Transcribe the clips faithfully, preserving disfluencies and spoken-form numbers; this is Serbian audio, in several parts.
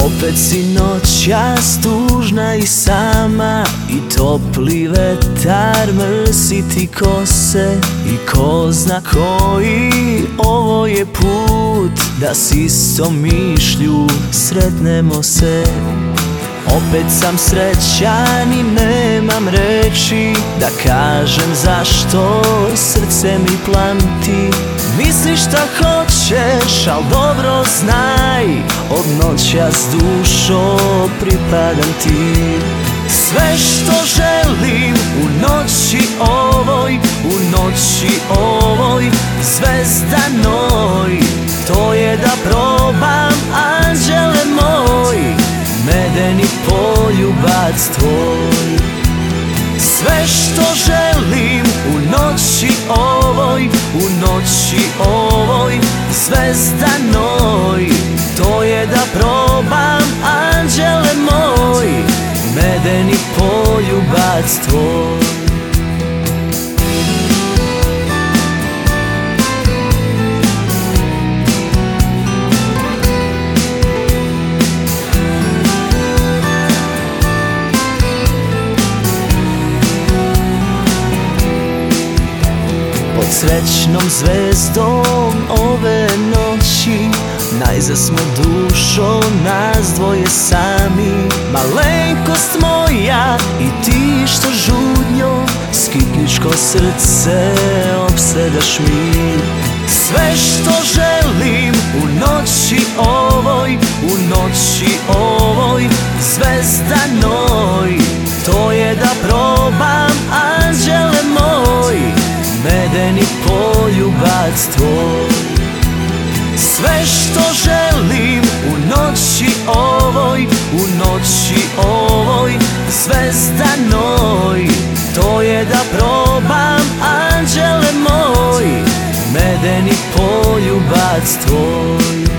Opet si noćas tužna i sama, i topli vetar mrsi ti kose. I ko zna koji ovo je put, da s istom mišlju sretnemo se. Opet sam srećan i nemam reči da kažem zašto srce mi planti. Misliš šta hoćeš, al dobro znaj, od noćas dušo pripadam ti. Sve što želim u noći ovoj, u noći ovoj zvezdanoj, to je da probam, anđele moj, medeni poljubac tvoj. Sve što želim u noći ovoj, u noći ovoj zvezdanoj, to je da probam, anđele moj, medeni poljubac tvoj. Pod srećnom zvezdom ove noći najzad smo dušo nas dvoje sami. Malenkost moja i ti što žudnjo skitničko srce opsedaš mi. Sve što želim u noći ovoj, u noći ovoj zvezdanoj, to je da probam, anđele moj, medeni poljubac tvoj. Sve što želim u noći ovoj, u noći ovoj zvezdanoj, to je da probam, anđele moj, medeni poljubac tvoj.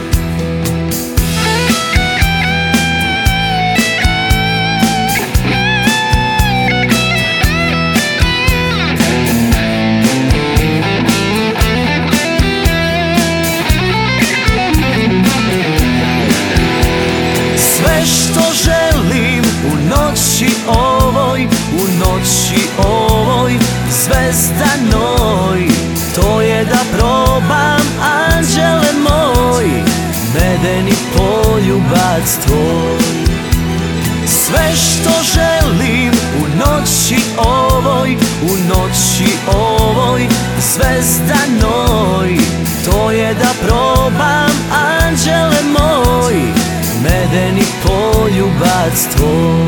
Sve što želim u noći ovoj, u noći ovoj zvezdanoj, to je da probam, anđele moj, medeni poljubac tvoj. Sve što želim u noći ovoj, u noći ovoj zvezdanoj, to je da probam, anđele moj, medeni poljubac tvoj.